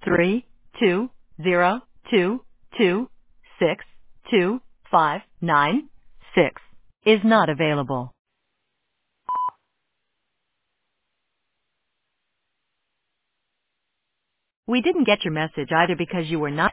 32022262596 is not available. We didn't get your message either because you were not